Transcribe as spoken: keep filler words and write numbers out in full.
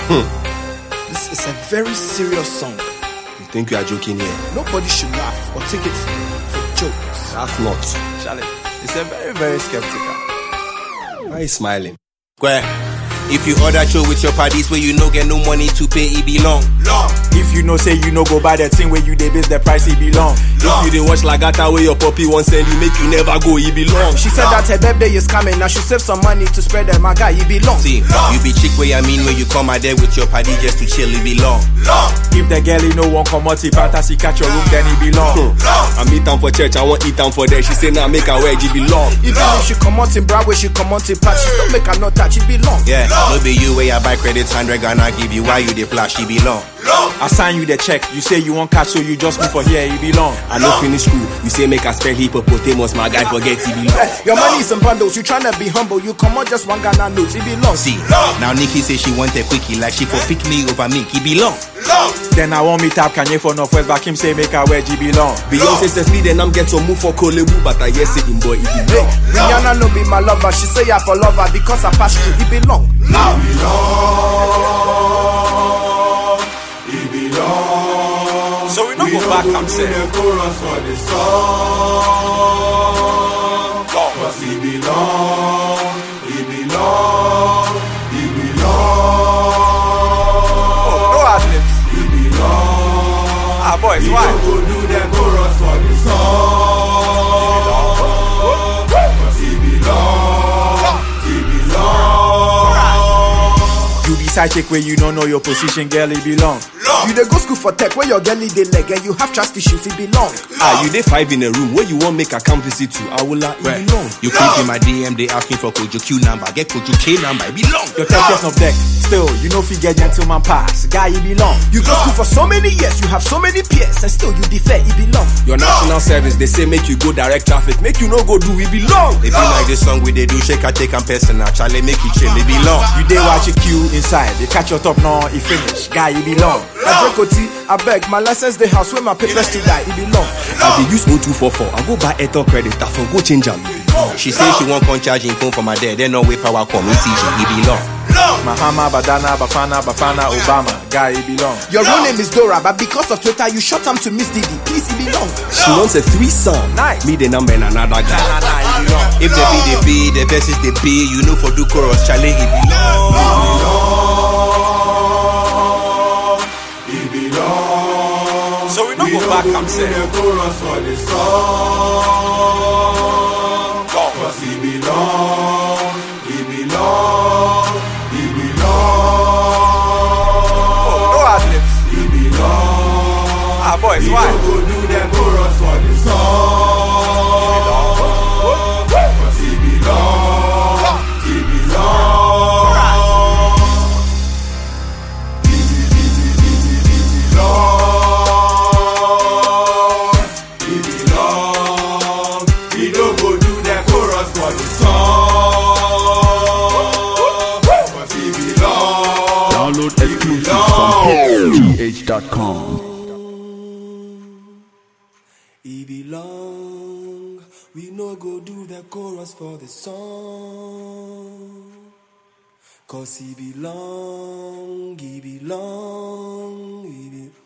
Hmm. This is a very serious song. You think you are joking here? Nobody should laugh or take it for jokes. Laugh not. Charlie, it's a very, very skeptical. Why are you smiling? Where? If you order show with your parties where you no get no money to pay, it belong. Long. If you know say you no go buy that thing where you they base the price, it belong. If you didn't watch Lagata where your puppy won't send you, make you never go, it belong. She said that her birthday is coming, now she save some money to spread them, my guy, it belong. See, you be chick where I mean when you come out there with your party just to chill, it belong. Long. If the girl you know won't come out, fantasy catch your room, then it belong. I meet them for church, I want eat them for there. She say now nah, make her wear, it belong. Even if she come out in Broadway, she come out in patch, she don't make her not touch, it belong. Yeah, no be you where I buy credits, hundred Ghana give you, why you the flash, it belong. I sign you the check, you say you want catch, so you just move for here, it belong. I don't finish school, you say make her spell hippopotamus, my guy forget it belong. Your money is in bundles, you tryna be humble, you come on just one Ghana note, it belong. See, now Nikki say she want a quickie, like she for pick me over me, it belong. Then I want me tap Kanye for Northwest, back him say make her wear G belong. Beyonce says me then I'm get to move for Kolebu, but I yes it boy, it belong. Rihanna no be my lover, she say I for lover because I pass through, it belong. It belong. It belong. So we no go back, I'm saying. The chorus for the song. Cause it belong. It belong. It belong. Oh, no ad-libs. It belong. Ah, boys, we why? We go do the chorus for the song. Cause it belong. It belong. You be side chick where you don't know your position, girl, it belong. You dey go school for tech where your girlie dey leg and you have trust issues, it belong. Ah, you dey five in a room where you want make a come visit to Awula, it Right. belong. You creep in my D M, they asking for Kojo Q number, get Kojo K number, it belong. Your ten of deck, still, you know if you get gentleman pass, guy, it belong. You go school for so many years, you have so many peers, and still you defer, it belong. Your national service, they say make you go direct traffic, make you no go do, it belong. If you like this song, we they do shake, I take and personal, Charlie make it chill, it belong. You dey watch your queue inside, they catch your top now, it finish, guy, it belong. I break O T, I beg, my license the house where my papers to die, it belong. I dey use oh two four four, I go buy Airtel credit, I for go change them. She say she want con charging phone for my dad, then no way power come, it it belong. Mahama, Badana, Bafana, Bafana, Obama, guy, it belong. Your real name is Dora, but because of Twitter, you short am to Miss Diddy. Please, it belong. She wants a threesome. Nice. Me the number and another guy. Nah, nah, it belong. If they be, they be, the verses they be, you know for do chorus, Charlie, it belong. It belong. So we no go back, I'm saying. The chorus for the song. Cause it belong. It belong. It belong. Oh, no ad-libs. It belong. Ah, boys, we why? We go do the chorus for the song. Cause it belong. It belong. It belong. It belong. We no go do the chorus for the song. Cause it belong. Download exclusive from P H dot com. It belong. We no go do the chorus for the song. Cause he belong, he belong, he belong.